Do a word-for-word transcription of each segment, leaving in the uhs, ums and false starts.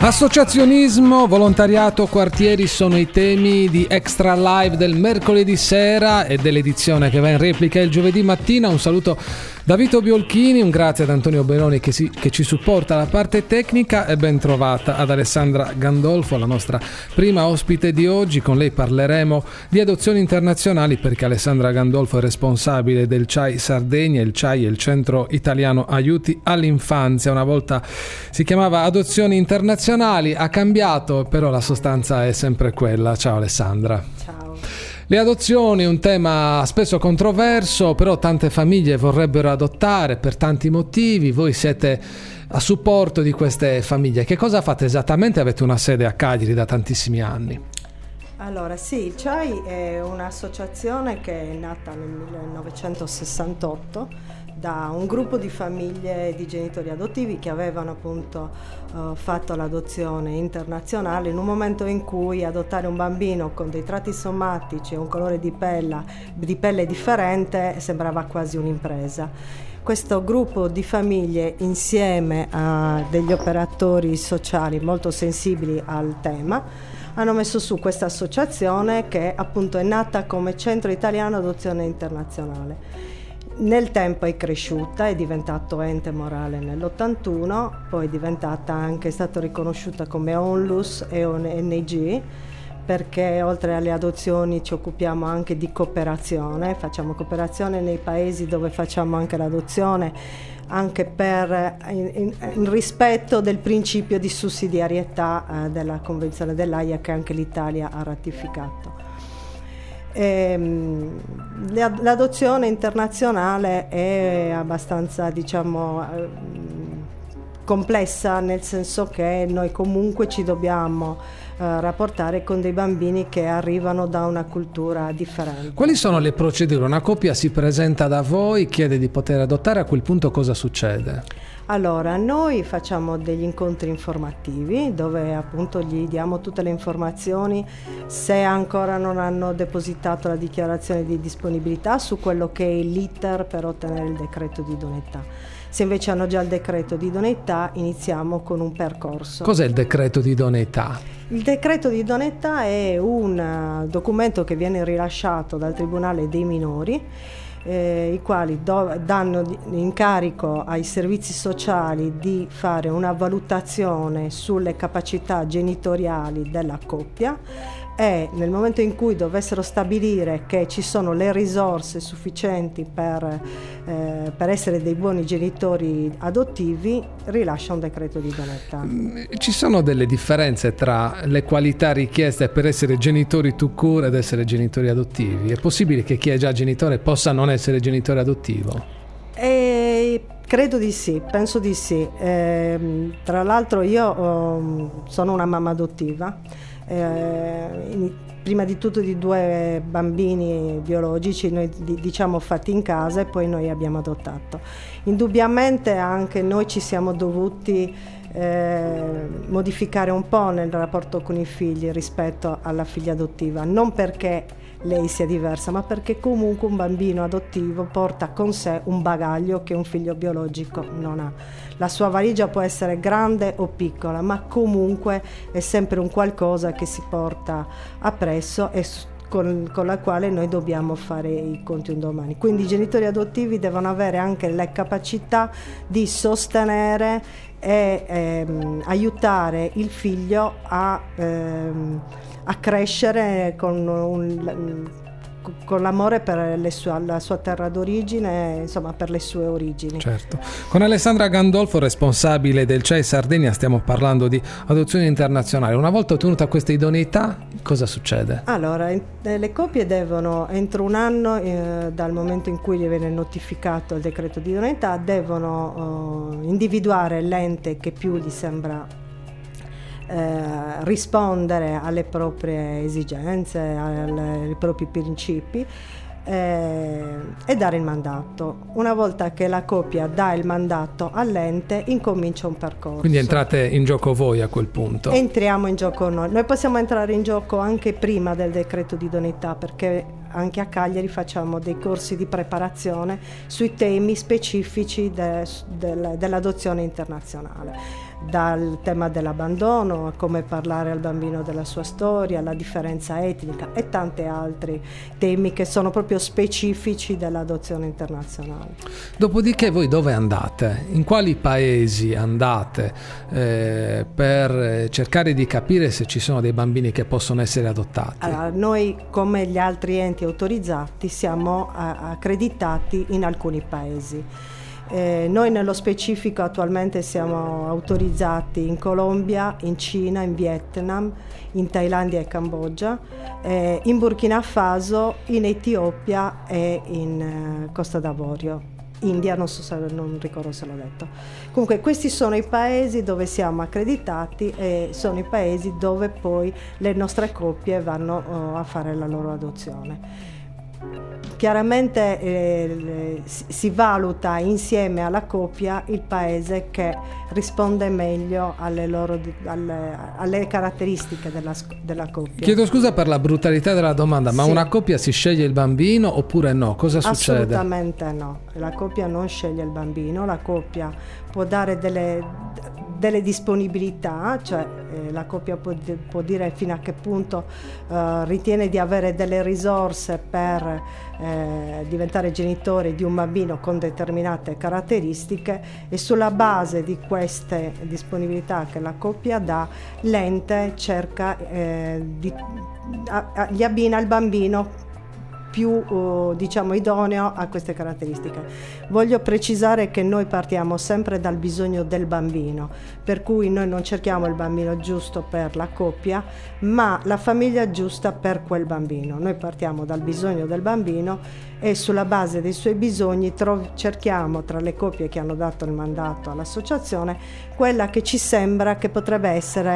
Associazionismo, volontariato, quartieri sono i temi di Extra Live del mercoledì sera e dell'edizione che va in replica il giovedì mattina. Un saluto da Vito Biolchini, un grazie ad Antonio Benoni che, si, che ci supporta la parte tecnica e ben trovata ad Alessandra Gandolfo, la nostra prima ospite di oggi. Con lei parleremo di adozioni internazionali perché Alessandra Gandolfo è responsabile del C A I Sardegna. Il C A I è il Centro Italiano Aiuti all'Infanzia, una volta si chiamava Adozioni Internazionali, ha cambiato, però la sostanza è sempre quella. Ciao Alessandra. Ciao. Le adozioni, un tema spesso controverso, però tante famiglie vorrebbero adottare per tanti motivi. Voi siete a supporto di queste famiglie. Che cosa fate esattamente? Avete una sede a Cagliari da tantissimi anni. Allora sì, il C A I è un'associazione che è nata nel millenovecentosessantotto da un gruppo di famiglie di genitori adottivi che avevano appunto uh, fatto l'adozione internazionale in un momento in cui adottare un bambino con dei tratti somatici e un colore di pelle, di pelle differente sembrava quasi un'impresa. Questo gruppo di famiglie, insieme a degli operatori sociali molto sensibili al tema, hanno messo su questa associazione che appunto è nata come Centro Italiano Adozione Internazionale. Nel tempo è cresciuta, è diventato ente morale nell'ottantuno, poi è diventata anche, è stata riconosciuta come ONLUS e O N G, perché oltre alle adozioni ci occupiamo anche di cooperazione, facciamo cooperazione nei paesi dove facciamo anche l'adozione, anche per in, in, in rispetto del principio di sussidiarietà eh, della Convenzione dell'Aia che anche l'Italia ha ratificato. Ehm, l'adozione internazionale è abbastanza, diciamo, complessa, nel senso che noi comunque ci dobbiamo eh, rapportare con dei bambini che arrivano da una cultura differente. Quali sono le procedure? Una coppia si presenta da voi, chiede di poter adottare, a quel punto cosa succede? Allora, noi facciamo degli incontri informativi dove appunto gli diamo tutte le informazioni se ancora non hanno depositato la dichiarazione di disponibilità su quello che è l'iter per ottenere il decreto di idoneità. Se invece hanno già il decreto di idoneità, iniziamo con un percorso. Cos'è il decreto di idoneità? Il decreto di idoneità è un documento che viene rilasciato dal Tribunale dei minori, Eh, i quali do, danno incarico ai servizi sociali di fare una valutazione sulle capacità genitoriali della coppia e nel momento in cui dovessero stabilire che ci sono le risorse sufficienti per, eh, per essere dei buoni genitori adottivi, rilascia un decreto di idoneità. Ci sono delle differenze tra le qualità richieste per essere genitori tout court ed essere genitori adottivi? È possibile che chi è già genitore possa non essere genitore adottivo? E credo di sì, penso di sì. Eh, tra l'altro io oh, sono una mamma adottiva. Eh, in, prima di tutto di due bambini biologici, noi diciamo fatti in casa, e poi noi abbiamo adottato. Indubbiamente anche noi ci siamo dovuti eh, modificare un po' nel rapporto con i figli rispetto alla figlia adottiva, non perché lei sia diversa, ma perché comunque un bambino adottivo porta con sé un bagaglio che un figlio biologico non ha. La sua valigia può essere grande o piccola, ma comunque è sempre un qualcosa che si porta appresso e con, con la quale noi dobbiamo fare i conti un domani. Quindi i genitori adottivi devono avere anche la capacità di sostenere e ehm, aiutare il figlio a ehm, a crescere con, un, con l'amore per le sue, la sua terra d'origine, insomma per le sue origini. Certo. Con Alessandra Gandolfo, responsabile del C A I Sardegna, stiamo parlando di adozione internazionale. Una volta ottenuta questa idoneità, cosa succede? Allora, le coppie devono, entro un anno eh, dal momento in cui gli viene notificato il decreto di idoneità, devono eh, individuare l'ente che più gli sembra Eh, rispondere alle proprie esigenze, alle, ai propri principi eh, e dare il mandato. Una volta che la coppia dà il mandato all'ente, incomincia un percorso. Quindi entrate in gioco voi a quel punto? Entriamo in gioco noi. Noi possiamo entrare in gioco anche prima del decreto di idoneità, perché anche a Cagliari facciamo dei corsi di preparazione sui temi specifici de, del, dell'adozione internazionale. dal tema dell'abbandono a come parlare al bambino della sua storia, la differenza etnica e tanti altri temi che sono proprio specifici dell'adozione internazionale. Dopodiché voi dove andate? In quali paesi andate eh, per cercare di capire se ci sono dei bambini che possono essere adottati? Allora, noi come gli altri enti autorizzati siamo a- accreditati in alcuni paesi. Eh, noi nello specifico attualmente siamo autorizzati in Colombia, in Cina, in Vietnam, in Thailandia e Cambogia, eh, in Burkina Faso, in Etiopia e in eh, Costa d'Avorio. India, non so se non ricordo se l'ho detto. Comunque questi sono i paesi dove siamo accreditati e sono i paesi dove poi le nostre coppie vanno oh, a fare la loro adozione. Chiaramente eh, si valuta insieme alla coppia il paese che risponde meglio alle, loro, alle, alle caratteristiche della, della coppia. Chiedo scusa per la brutalità della domanda, ma sì. Una coppia si sceglie il bambino oppure no? Cosa succede? Assolutamente no, la coppia non sceglie il bambino, la coppia può dare delle, delle disponibilità, cioè eh, la coppia può, può dire fino a che punto eh, ritiene di avere delle risorse per eh, diventare genitore di un bambino con determinate caratteristiche e sulla base di queste disponibilità che la coppia dà, l'ente cerca eh, di, a, a, gli abbina il bambino più uh, diciamo idoneo a queste caratteristiche. Voglio precisare che noi partiamo sempre dal bisogno del bambino, per cui noi non cerchiamo il bambino giusto per la coppia, ma la famiglia giusta per quel bambino. Noi partiamo dal bisogno del bambino e sulla base dei suoi bisogni trov- cerchiamo tra le coppie che hanno dato il mandato all'associazione quella che ci sembra che potrebbe essere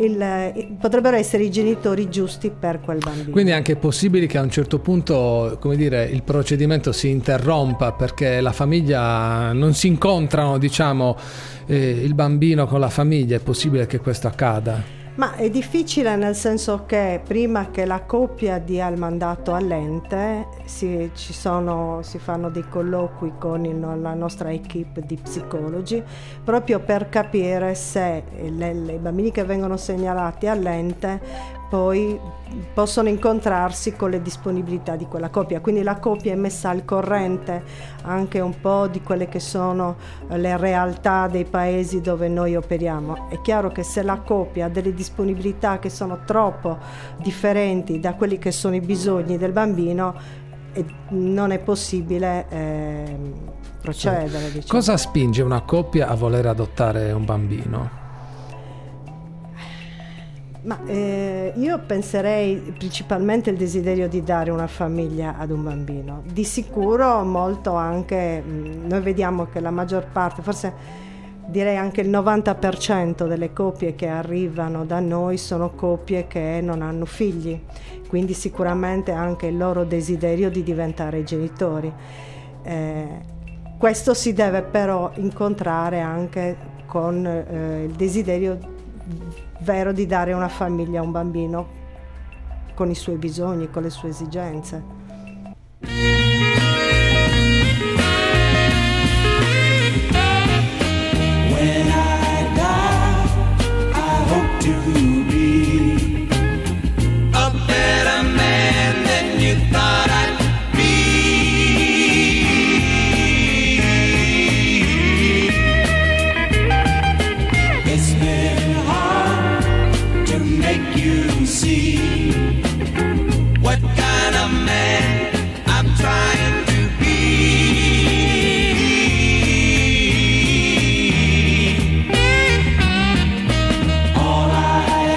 il, potrebbero essere i genitori giusti per quel bambino. Quindi è anche possibile che a un certo punto, come dire, il procedimento si interrompa perché la famiglia non si incontrano, diciamo, eh, il bambino con la famiglia. È possibile che questo accada? Ma è difficile nel senso che prima che la coppia dia il mandato all'ente si, ci sono, si fanno dei colloqui con il, la nostra equipe di psicologi proprio per capire se le, le, i bambini che vengono segnalati all'ente poi possono incontrarsi con le disponibilità di quella coppia, quindi la coppia è messa al corrente anche un po' di quelle che sono le realtà dei paesi dove noi operiamo. È chiaro che se la coppia ha delle disponibilità che sono troppo differenti da quelli che sono i bisogni del bambino, eh, non è possibile eh, procedere. Sì. Diciamo. Cosa spinge una coppia a voler adottare un bambino? Ma eh, io penserei principalmente il desiderio di dare una famiglia ad un bambino. Di sicuro molto anche, mh, noi vediamo che la maggior parte, forse direi anche il novanta per cento delle coppie che arrivano da noi sono coppie che non hanno figli, quindi sicuramente anche il loro desiderio di diventare genitori. Eh, questo si deve però incontrare anche con eh, il desiderio vero di dare una famiglia a un bambino con i suoi bisogni, con le sue esigenze. When I die, I hope to be a better man than you thought I'd be. It's been hard to make you see what kind of man I'm trying to be. All I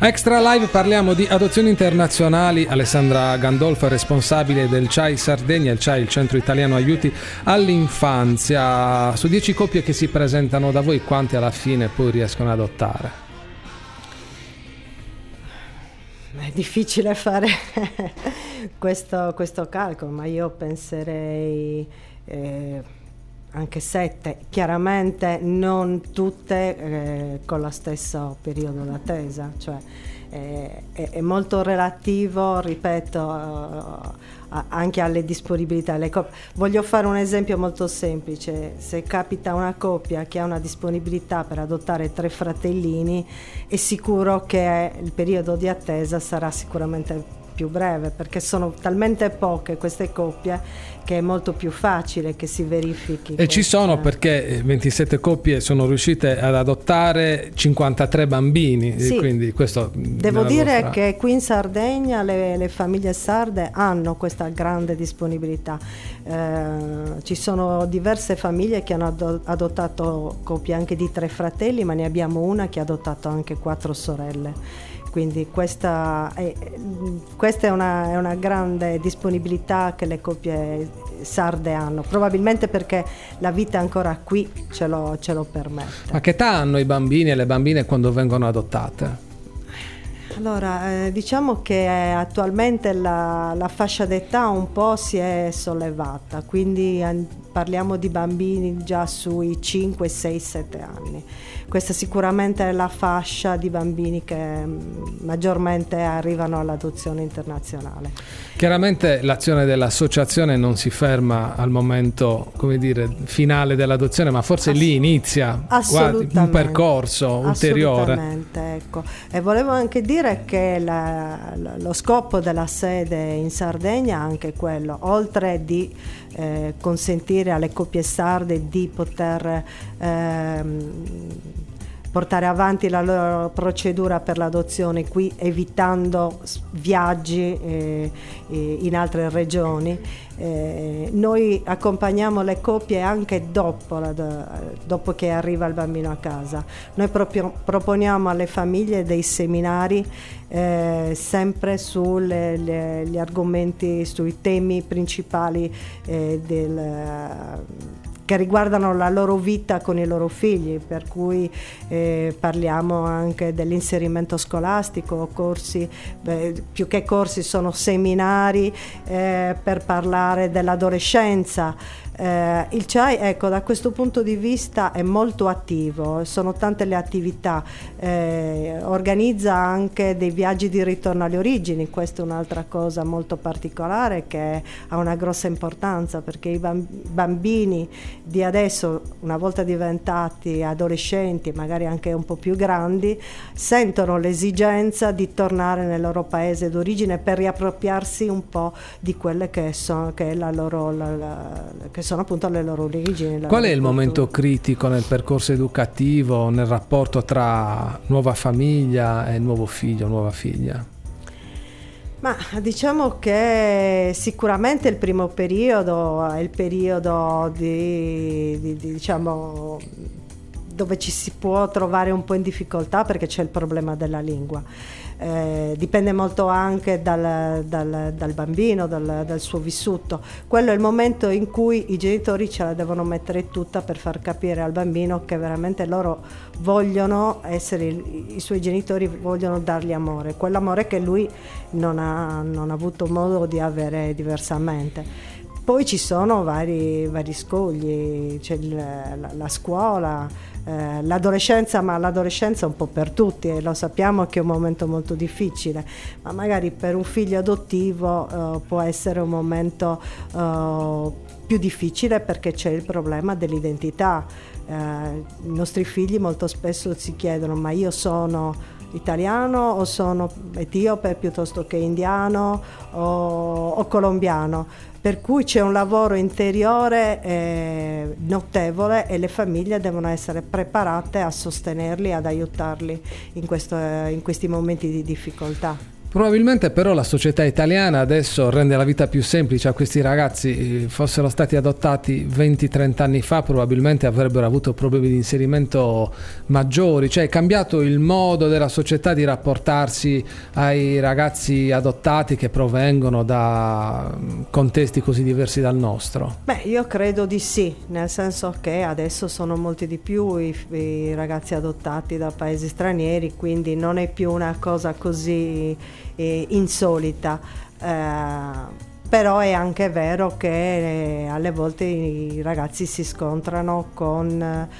Extra Live parliamo di adozioni internazionali. Alessandra Gandolfo è responsabile del C A I Sardegna, il C A I, il Centro Italiano Aiuti all'Infanzia. Su dieci coppie che si presentano da voi, quanti alla fine poi riescono ad adottare? È difficile fare questo, questo calcolo, ma io penserei eh, anche sette, chiaramente non tutte eh, con lo stesso periodo d'attesa, cioè eh, è, è molto relativo, ripeto, uh, a, anche alle disponibilità. Le coppie. Voglio fare un esempio molto semplice: se capita una coppia che ha una disponibilità per adottare tre fratellini, è sicuro che il periodo di attesa sarà sicuramente più breve, perché sono talmente poche queste coppie che è molto più facile che si verifichi. E ci sono, perché ventisette coppie sono riuscite ad adottare cinquantatré bambini, sì. Quindi questo devo dire vostra... che qui in Sardegna le, le famiglie sarde hanno questa grande disponibilità. Eh, ci sono diverse famiglie che hanno ado- adottato coppie anche di tre fratelli, ma ne abbiamo una che ha adottato anche quattro sorelle. Quindi questa è, questa è una, è una grande disponibilità che le coppie sarde hanno, probabilmente perché la vita ancora qui ce lo, ce lo permette. Ma che età hanno i bambini e le bambine quando vengono adottate? Allora, eh, diciamo che attualmente la, la fascia d'età un po' si è sollevata, quindi an- parliamo di bambini già sui cinque, sei, sette anni. Questa sicuramente è la fascia di bambini che mh, maggiormente arrivano all'adozione internazionale. Chiaramente l'azione dell'associazione non si ferma al momento, come dire, finale dell'adozione, ma forse Ass- lì inizia guardi, un percorso ulteriore. Assolutamente, ecco. E volevo anche dire che la, lo scopo della sede in Sardegna è anche quello, oltre di eh, consentire alle coppie sarde di poter ehm, portare avanti la loro procedura per l'adozione qui, evitando viaggi eh, in altre regioni. Eh, noi accompagniamo le coppie anche dopo, la, dopo che arriva il bambino a casa. Noi proprio proponiamo alle famiglie dei seminari eh, sempre sugli argomenti, sui temi principali eh, del che riguardano la loro vita con i loro figli, per cui eh, parliamo anche dell'inserimento scolastico, corsi, beh, più che corsi sono seminari eh, per parlare dell'adolescenza. Eh, il C A I, ecco, da questo punto di vista è molto attivo, sono tante le attività, eh, organizza anche dei viaggi di ritorno alle origini. Questa è un'altra cosa molto particolare che ha una grossa importanza, perché i bambini di adesso, una volta diventati adolescenti, magari anche un po' più grandi, sentono l'esigenza di tornare nel loro paese d'origine per riappropriarsi un po' di quelle che sono, che è la loro, la, la, che sono appunto le loro origini. Qual è il cultura. momento critico nel percorso educativo, nel rapporto tra nuova famiglia e nuovo figlio, nuova figlia? Ma diciamo che sicuramente il primo periodo è il periodo di, di, di diciamo dove ci si può trovare un po' in difficoltà, perché c'è il problema della lingua. Eh, dipende molto anche dal, dal, dal bambino, dal, dal suo vissuto. Quello è il momento in cui i genitori ce la devono mettere tutta per far capire al bambino che veramente loro vogliono essere, i suoi genitori vogliono dargli amore, quell'amore che lui non ha, non ha avuto modo di avere diversamente. Poi ci sono vari, vari scogli, c'è il, la, la scuola, eh, l'adolescenza, ma l'adolescenza è un po' per tutti e lo sappiamo che è un momento molto difficile, ma magari per un figlio adottivo eh, può essere un momento eh, più difficile, perché c'è il problema dell'identità. Eh, I nostri figli molto spesso si chiedono: ma io sono italiano o sono etiope piuttosto che indiano o, o colombiano? Per cui c'è un lavoro interiore eh, notevole, e le famiglie devono essere preparate a sostenerli, ad aiutarli in, questo, in questi momenti di difficoltà. Probabilmente però la società italiana adesso rende la vita più semplice a questi ragazzi. Fossero stati adottati venti trenta anni fa, probabilmente avrebbero avuto problemi di inserimento maggiori, cioè è cambiato il modo della società di rapportarsi ai ragazzi adottati che provengono da contesti così diversi dal nostro. Beh, io credo di sì, nel senso che adesso sono molti di più i, i ragazzi adottati da paesi stranieri, quindi non è più una cosa così eh, insolita. Eh, però è anche vero che eh, alle volte i ragazzi si scontrano con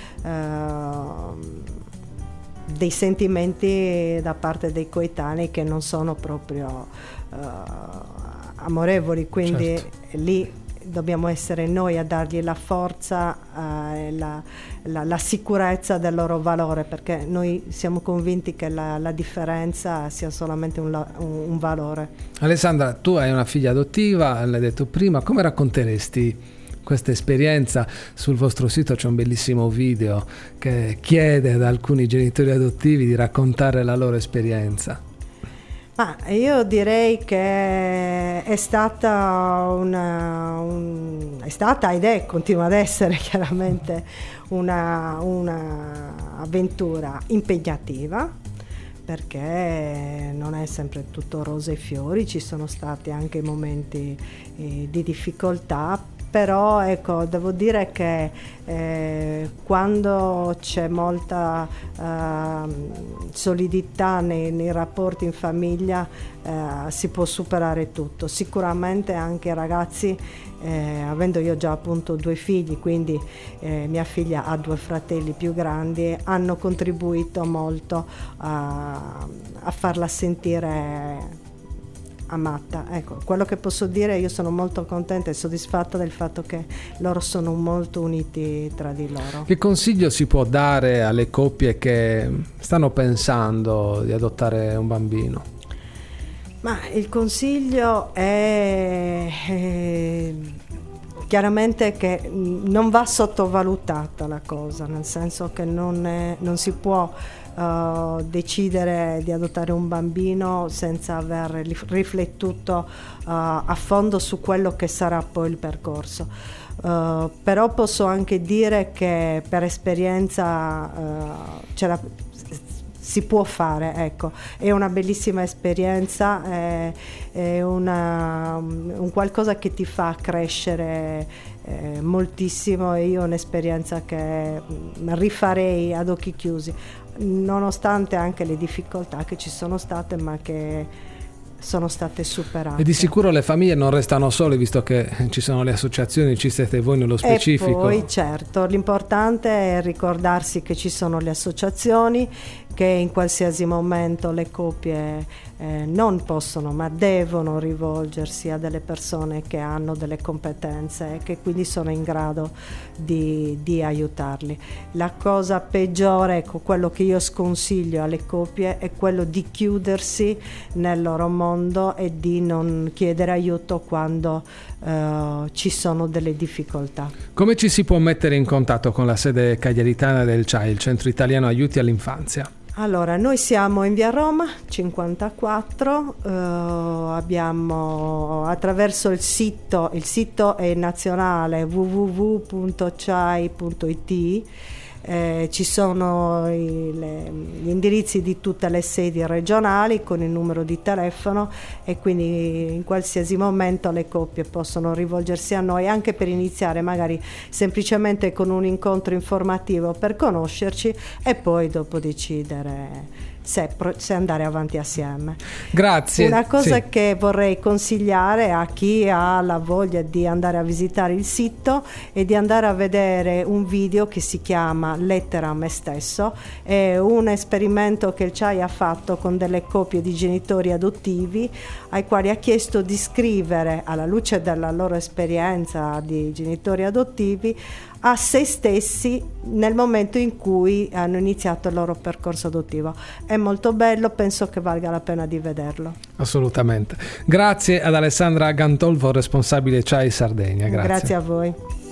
eh, dei sentimenti da parte dei coetanei che non sono proprio eh, amorevoli, quindi certo. Lì dobbiamo essere noi a dargli la forza e eh, la, la, la sicurezza del loro valore, perché noi siamo convinti che la, la differenza sia solamente un, un, un valore. Alessandra, tu hai una figlia adottiva, l'hai detto prima, come racconteresti questa esperienza? Sul vostro sito c'è un bellissimo video che chiede ad alcuni genitori adottivi di raccontare la loro esperienza. Ma io direi che è stata una, un, è stata ed è, continua ad essere chiaramente una, una avventura impegnativa, perché non è sempre tutto rose e fiori, ci sono stati anche momenti eh, di difficoltà. Però ecco, devo dire che eh, quando c'è molta eh, solidità nei, nei rapporti in famiglia eh, si può superare tutto. Sicuramente anche i ragazzi, eh, avendo io già appunto due figli, quindi eh, mia figlia ha due fratelli più grandi, hanno contribuito molto a, a farla sentire amata. Ecco, quello che posso dire, io sono molto contenta e soddisfatta del fatto che loro sono molto uniti tra di loro. Che consiglio si può dare alle coppie che stanno pensando di adottare un bambino? Ma il consiglio è, è chiaramente che non va sottovalutata la cosa, nel senso che non, è, non si può Uh, decidere di adottare un bambino senza aver riflettuto uh, a fondo su quello che sarà poi il percorso. Uh, però posso anche dire che per esperienza uh, ce la, si può fare, ecco, è una bellissima esperienza, è, è una, un qualcosa che ti fa crescere eh, moltissimo, e io ho un'esperienza che rifarei ad occhi chiusi, nonostante anche le difficoltà che ci sono state, ma che sono state superate. E di sicuro le famiglie non restano sole, visto che ci sono le associazioni, ci siete voi nello specifico. E poi certo, l'importante è ricordarsi che ci sono le associazioni, che in qualsiasi momento le coppie eh, non possono ma devono rivolgersi a delle persone che hanno delle competenze e che quindi sono in grado di, di aiutarli. La cosa peggiore, ecco, quello che io sconsiglio alle coppie è quello di chiudersi nel loro mondo e di non chiedere aiuto quando eh, ci sono delle difficoltà. Come ci si può mettere in contatto con la sede cagliaritana del C A I, il Centro Italiano Aiuti all'Infanzia? Allora, noi siamo in via Roma cinquantaquattro, eh, abbiamo attraverso il sito, il sito è nazionale w w w punto c a i punto i t, eh, ci sono i, le, gli indirizzi di tutte le sedi regionali con il numero di telefono, e quindi in qualsiasi momento le coppie possono rivolgersi a noi, anche per iniziare magari semplicemente con un incontro informativo per conoscerci e poi dopo decidere se, se andare avanti assieme. Grazie. Una cosa sì. che vorrei consigliare a chi ha la voglia di andare a visitare il sito è di andare a vedere un video che si chiama Lettera a me stesso. È un esperimento che il C A I ha fatto con delle coppie di genitori adottivi, ai quali ha chiesto di scrivere, alla luce della loro esperienza di genitori adottivi, a se stessi nel momento in cui hanno iniziato il loro percorso adottivo. È molto bello, penso che valga la pena di vederlo. Assolutamente. Grazie ad Alessandra Gantolfo, responsabile C A I Sardegna. Grazie. Grazie a voi.